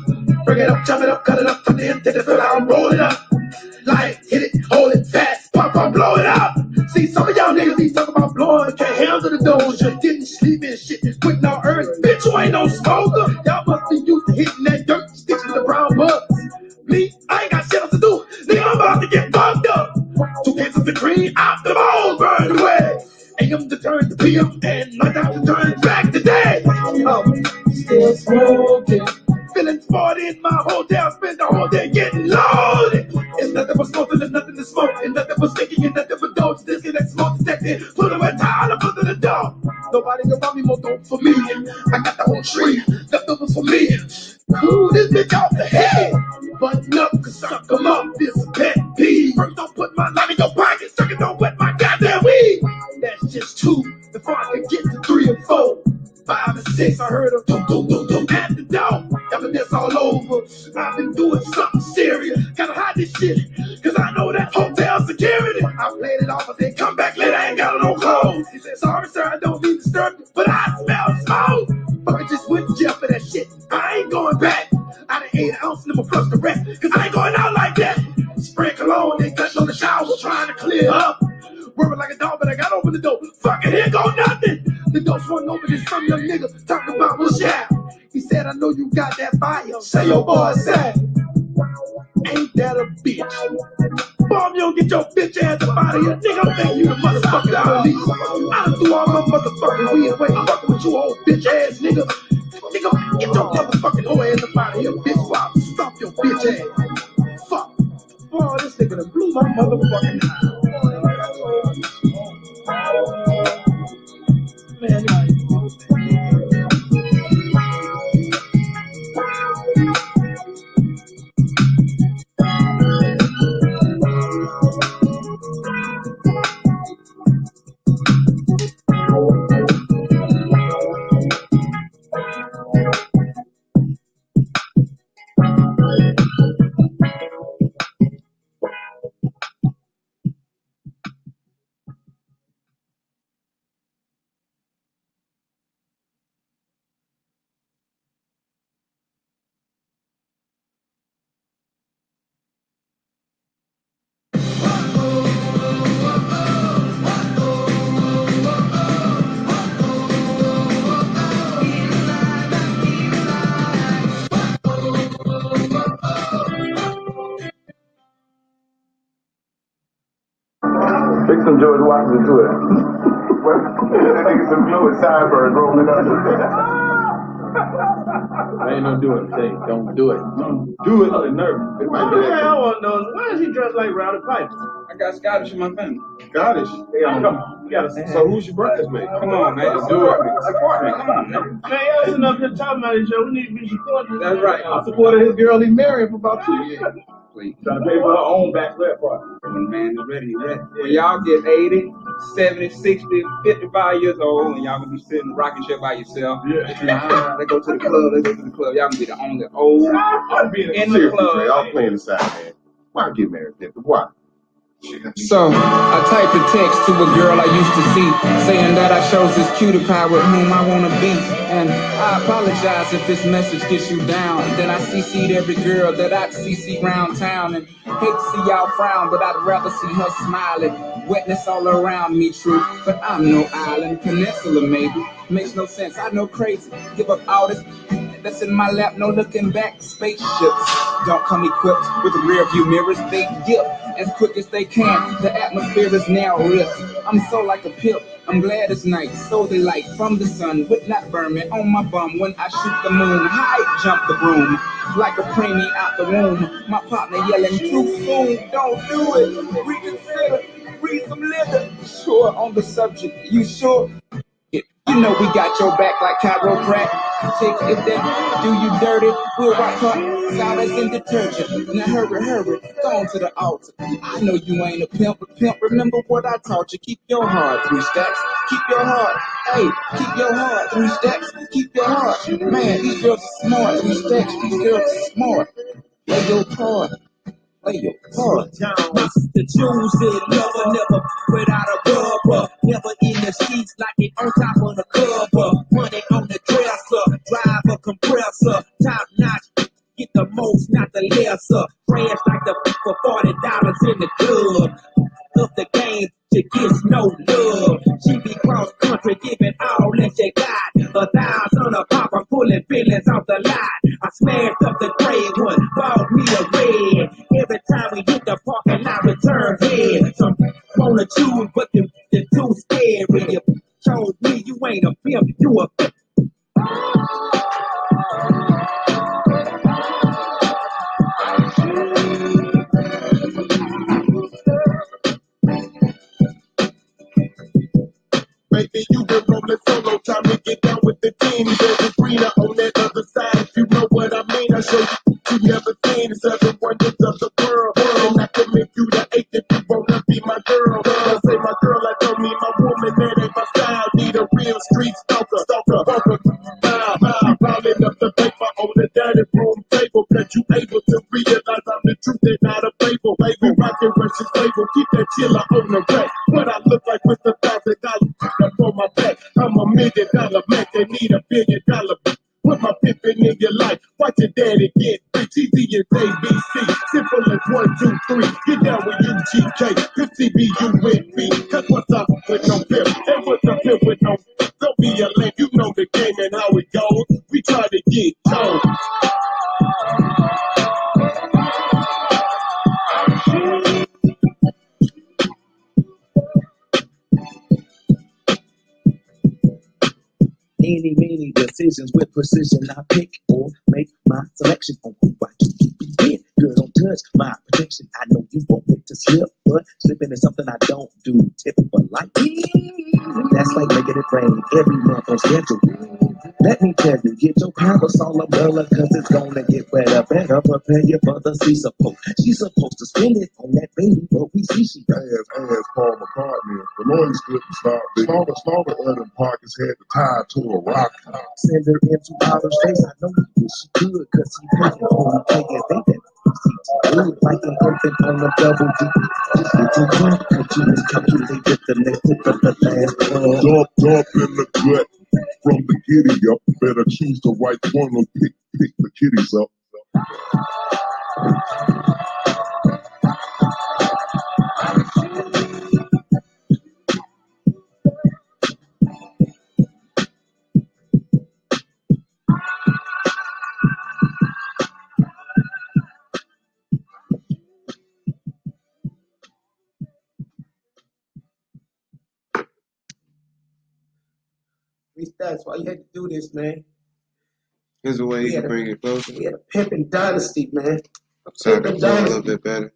Bring it up, chop it up, cut it up, turn it into the fill out, roll it up. Like, hit it, hold it fast, pop, blow it up. See, some of y'all niggas be talking about blowing, can't handle the doors. You didn't sleep in shit, quit no earth. Bitch, you ain't no smoker. Y'all must be used to hitting that dirt, sticks with the brown bugs. Me, I ain't got shit else to do. Nigga, I'm about to get fucked up. 2 cans of Supreme, after the balls burned away. AM to turn to PM, and night time to turn back to day. Still smoking. Feeling sporty in my hotel, spend the whole day getting loaded. It's nothing but smoking, there's nothing to smoke, and nothing but sticking, and nothing but dope. This get that smoke detected, put them in time to put in the door. Nobody can buy me more dope for me. I got the whole tree, leftovers for me. Ooh, this bitch off the head. Button up, cause suck 'em up, this a pet peeve. First, don't put my line in your pocket, second, don't wet my goddamn weed. That's just 2, before I can get to 3 and 4. 5 and 6, I heard them at the door. Evidence all over. I've been doing something serious. Gotta hide this shit, cause I know that hotel security. I played it off, but they come back later, I ain't got no clothes. He said, sorry, sir, I don't mean to disturb you, but I smell smoke. Fucking just went to jail for that shit. I ain't going back. I done ate an ounce and I'm plus the rest, cause I ain't going out like that. Spray cologne, then cut on the shower, trying to clear up. Working like a dog, but I got over the door. Fucking here go nothing. The door swung over, then some young nigga talking about what's that. He said, I know you got that fire. Say your boy said, ain't that a bitch? Boy, you don't get your bitch ass up out of here. Nigga, I'm thinking you the motherfucking police. I done threw all my motherfucking weed away. Fucking with you old bitch ass nigga. Nigga, get your motherfucking whole ass up out of here, bitch. While I stop your bitch ass. Fuck. Boy, this nigga done blew my motherfucking mind. Man, Fix some George Washington to it. That nigga some fluid sideburns rolling up. I ain't no do it. Say, don't do it. Don't do it. The nerve. It might be that. I want to know, why is he dressed like Rowdy Piper? I got Scottish in my family. Scottish? Yeah, come on. You gotta say. So who's your bridesmaid? Come on, man. Just do it. Support me. Come on, man. Man, y'all sitting up here talking about this show. We need to be supporting. That's right. I supported his girl he married for about 2 years. Please. Trying to pay for her own bachelor party. When the man is ready, he's ready. When y'all get 80, 70, 60, 55 years old, and y'all gonna be sitting rocking shit by yourself. Yeah. Let's go to the club. Let's go to the club. Y'all gonna be the only old in the club. I'm playing the side, man. Why get married? Why? So, I typed a text to a girl I used to see, saying that I chose this cutie pie with whom I want to be. And I apologize if this message gets you down. Then I CC'd every girl that I'd CC round town. And hate to see y'all frown, but I'd rather see her smiling. Wetness all around me, true, but I'm no island. Peninsula, maybe. Makes no sense, I know crazy. Give up all this that's in my lap, no looking back. Spaceships don't come equipped with rear view mirrors. They dip as quick as they can. The atmosphere is now ripped. I'm so like a pimp. I'm glad it's night. So the light from the sun would not burn me on my bum when I shoot the moon. High jump the broom like a preemie out the womb. My partner yelling too soon. Don't do it. Reconsider. Read some liquor. Sure on the subject. You sure? You know we got your back like chiropractic. Chicks, if they do you dirty, we'll rock her solace and detergent. Now hurry, go on to the altar. I know you ain't a pimp, but pimp, remember what I taught you. Keep your heart, 3 stacks. Keep your heart. Hey, keep your heart, 3 stacks. Keep your heart. Man, these girls are smart, 3 stacks. These girls are smart. Play your part. Play your part. The Jews said never without a rubber. Never in the streets like it on top of the cover. Money on the dresser, drive a compressor, top notch. Get the most, not the lesser. Trash like the for $40 in the club. Up the game, she gets no love. She be cross country, giving all that she got. 1,000 a pop, I'm pulling feelings off the lot. I smashed up the gray one, bought me a red. Every time we hit the parking lot, we turn head. Some wanna choose, but the too scary. You chose me, you ain't a pimp, you a pimp. Baby, you been rolling solo, time to get down with the team. There's greener on that other side, if you know what I mean. I show you never seen the 7 wonders of the world. And I can make you the 8 if you wanna be my girl. I say my girl, I don't need my woman, that ain't my style. Need a real street stalker, walker. Piling up the paper on the dining room table. That you able to realize I'm the truth and not a fable. Baby, rockin' Russian stable, keep that chiller on the rack. What I look like with the $1,000 up on my back. I'm $1 million man, they need $1 billion. Put my pimpin' in your life. Watch your daddy get rich. Easy as ABC. Simple as 1, 2, 3. Get down with UGK. This CBU with me. Cause what's up with no pimp? And what's up here with no? Don't be a lame. You know the game and how it goes. We try to get told. Any, many decisions with precision. I pick or make my selection on who I keep it with. Girl, don't touch my protection. I know you want it to slip, but slipping is something I don't do. Typical like that's like making it rain every month on schedule. Let me tell you, get your parasol umbrella, cause it's gonna get wetter. Better prepare your for the She's supposed to spend it on that baby, but we see she does. As Paul McCartney, the lawyers couldn't stop. Slaughter Ellen Pockets had the tie to a rock. Send her into outer space. I know he wish she could, cause he couldn't only take it. They that good like an infant on a double D. Just get to work, cause you miscalculate with the next tip of the last Dump in the gut from the giddy up. Better choose the right one or pick the kitties up. That's why you had to do this, man. Here's a way you can bring it closer. We had a pimping dynasty, man. So I can flow a little bit better.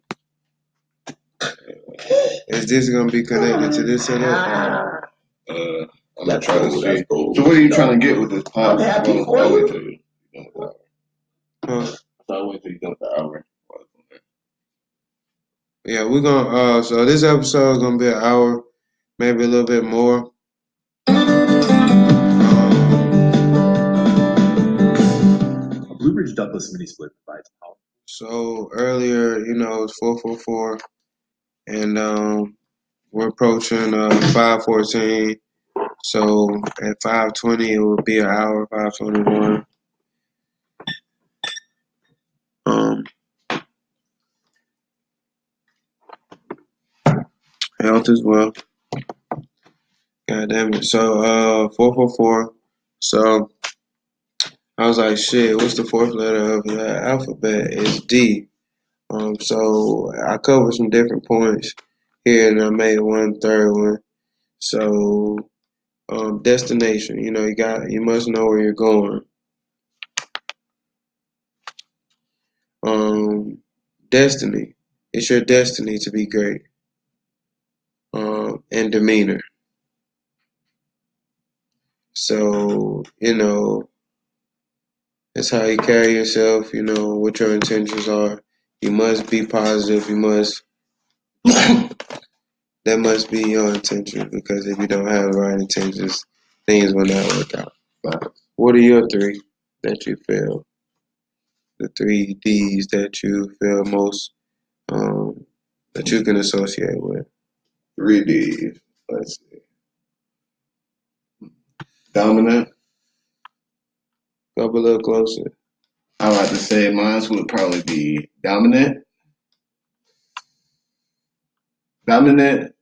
Is this gonna be connected to this setup? I'm gonna try to see. So what are you trying to get with this pod? I'm happy for I'll wait you. till you're done with the hour. Huh? So I'll wait till you're done with the hour. Yeah, we're gonna so this episode is gonna be an hour, maybe a little bit more. A Blue Ridge Douglas mini split provides power. So earlier, you know, it's 444, and we're approaching 514. So at 520, it would be an hour. 521. Health as well. God damn it. So 444. So I was like, shit, what's the fourth letter of the alphabet? It's D. So I covered some different points here, and I made one third one. So destination, you know, you must know where you're going. Destiny, it's your destiny to be great. And demeanor. So, you know, it's how you carry yourself, you know, what your intentions are. You must be positive. You must, that must be your intention, because if you don't have the right intentions, things will not work out. What are your three that you feel? The 3 D's that you feel most, that you can associate with? 3 Ds. Let's see. Dominant. Go up a little closer. I would have to say mine would probably be dominant. Dominant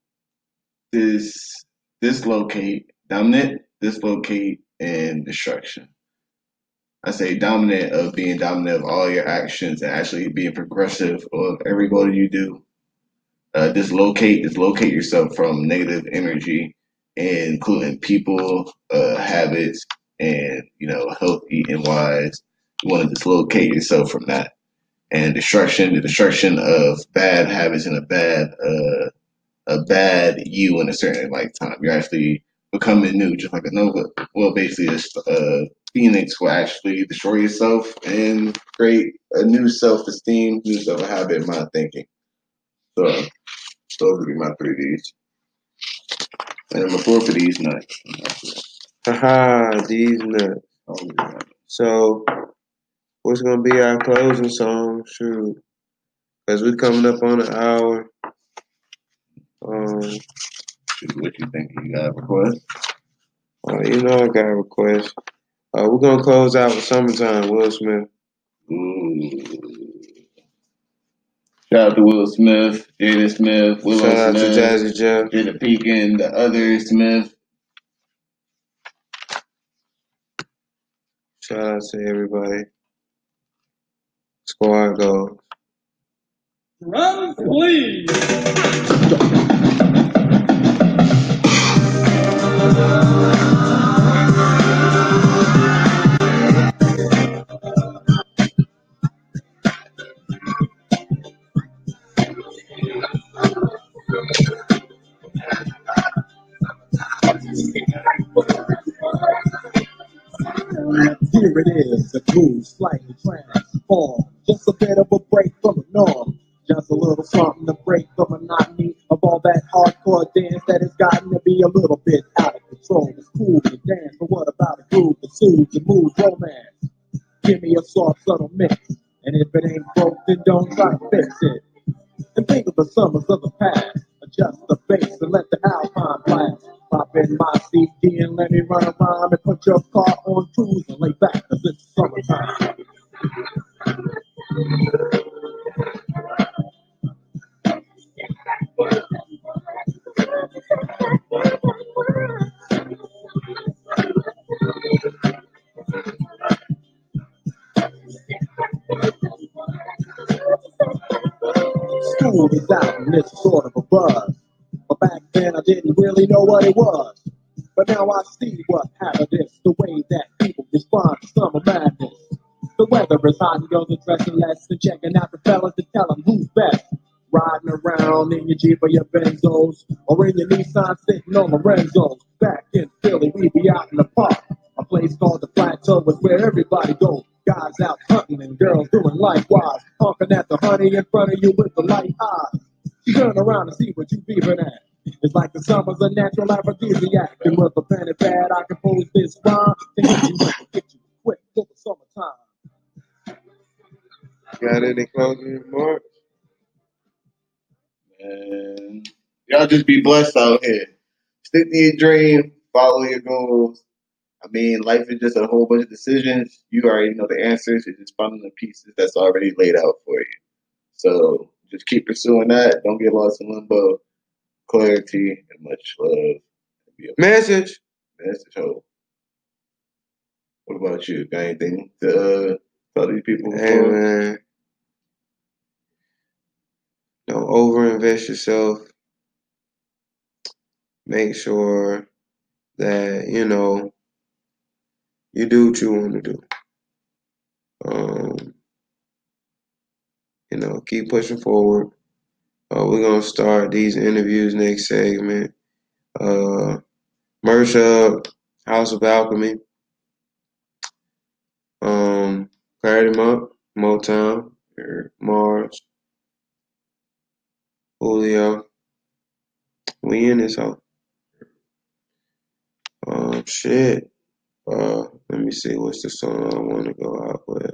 is dominant, dislocate, and destruction. I say dominant of being dominant of all your actions and actually being progressive of every goal you do. Dislocate yourself from negative energy, including people, habits, and health eating wise. You want to dislocate yourself from that. And destruction, the destruction of bad habits and a bad you in a certain lifetime. You're actually becoming new, just like a nova. Well, basically, a phoenix will actually destroy yourself and create a new self-esteem, new self-habit, mind thinking. So those would be my 3Ds. And number 4 for these nuts. Haha, these nuts. So, what's gonna be our closing song? Shoot, cause we're coming up on an hour. What you think? You got a request? You know I got a request. We're gonna close out with "Summertime," Will Smith. Ooh. Shout out to Will Smith, Jada Smith, Willow Shout out Smith, to Jazzy Jeff, Jada Pekin, the other Smith. Shout out to everybody. Squad goals. Run, please. Here it is, a groove slightly transformed. Just a bit of a break from the norm. Just a little something to break the monotony of all that hardcore dance that has gotten to be a little bit out of control. It's cool to dance, but what about a groove that soothes and moves romance? Give me a soft, subtle mix, and if it ain't broke, then don't try to fix it. And think of the summers of the past. Adjust the bass and let the alpine blast. Pop in my CD and let me run around and put your car on cruise and lay back, cause it's summertime. School is out and it's sort of a buzz. But back then I didn't really know what it was. But now I see what happened is the way that people respond to summer madness. The weather is hot and girls are dressing less and checking out the fellas to tell them who's best. Riding around in your Jeep or your Benzos or in your Nissan sitting on Lorenzo's. Back in Philly, we be out in the park. A place called the Plateau is where everybody goes. Guys out hunting and girls doing likewise. Honking at the honey in front of you with the light eyes. You turn around and see what you beaving at. It's like the summer's a natural aphrodisiac. And with a pen and pad, I compose this rhyme to hit you up and get you quick for the summertime. Got any closing remarks? And y'all just be blessed out here. Stick to your dream, follow your goals. I mean, life is just a whole bunch of decisions. You already know the answers. You're just finding the pieces that's already laid out for you. So just keep pursuing that. Don't get lost in limbo. Clarity and much love. Message. Hope. What about you? Got anything to tell these people? Hey, man. Don't overinvest yourself. Make sure that, you do what you want to do. Keep pushing forward. We're going to start these interviews next segment. Merch Hub, House of Alchemy, Clarity Monk, Motown, Mars, Julio. We in this hoe. Shit. Let me see what's the song I want to go out with.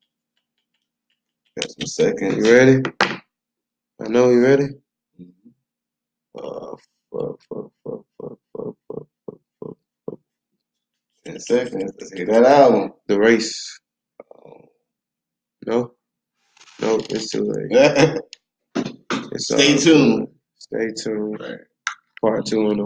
Got some seconds. You ready? I know you ready. In seconds. Let's hear that album. The Race. It's too late. Stay tuned. Stay tuned. Right. Part 2 on the